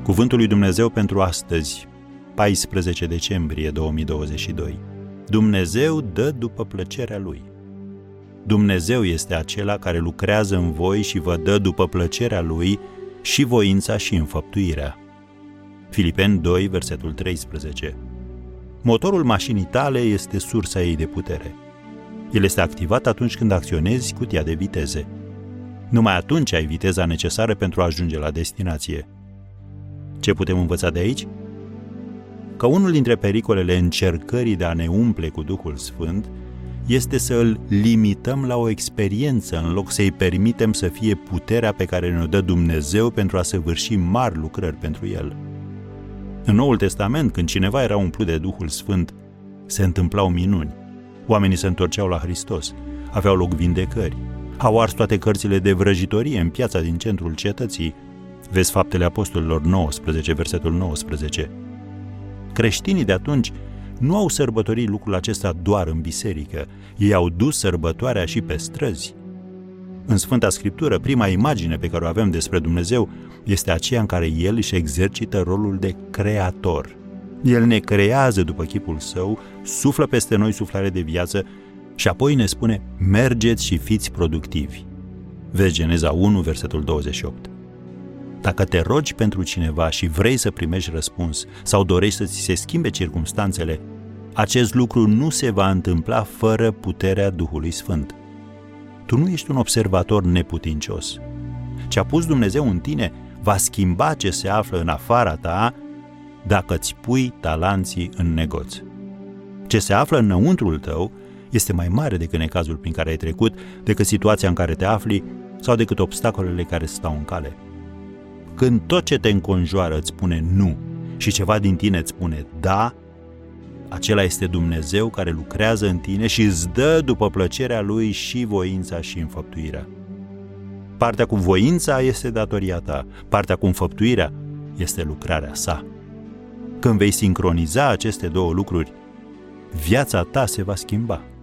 Cuvântul lui Dumnezeu pentru astăzi, 14 decembrie 2022. Dumnezeu dă după plăcerea Lui. Dumnezeu este acela care lucrează în voi și vă dă după plăcerea Lui și voința și înfăptuirea. Filipeni 2, versetul 13. Motorul mașinii tale este sursa ei de putere. El este activat atunci când acționezi cutia de viteze. Numai atunci ai viteza necesară pentru a ajunge la destinație. Ce putem învăța de aici? Că unul dintre pericolele încercării de a ne umple cu Duhul Sfânt este să îl limităm la o experiență în loc să-i permitem să fie puterea pe care ne-o dă Dumnezeu pentru a săvârși mari lucrări pentru El. În Noul Testament, când cineva era umplut de Duhul Sfânt, se întâmplau minuni. Oamenii se întorceau la Hristos, aveau loc vindecări, au ars toate cărțile de vrăjitorie în piața din centrul cetății. Vezi Faptele Apostolilor 19, versetul 19. Creștinii de atunci nu au sărbătorit lucrul acesta doar în biserică, ei au dus sărbătoarea și pe străzi. În Sfânta Scriptură, prima imagine pe care o avem despre Dumnezeu este aceea în care El își exercită rolul de creator. El ne creează după chipul Său, suflă peste noi suflare de viață și apoi ne spune: mergeți și fiți productivi. Vezi Geneza 1, versetul 28. Dacă te rogi pentru cineva și vrei să primești răspuns sau dorești să ți se schimbe circumstanțele, acest lucru nu se va întâmpla fără puterea Duhului Sfânt. Tu nu ești un observator neputincios. Ce a pus Dumnezeu în tine va schimba ce se află în afara ta dacă îți pui talanții în negoț. Ce se află înăuntrul tău este mai mare decât necazul prin care ai trecut, decât situația în care te afli sau decât obstacolele care stau în cale. Când tot ce te înconjoară îți spune nu și ceva din tine îți spune da, acela este Dumnezeu care lucrează în tine și îți dă după plăcerea Lui și voința și înfăptuirea. Partea cu voința este datoria ta, partea cu înfăptuirea este lucrarea sa. Când vei sincroniza aceste două lucruri, viața ta se va schimba.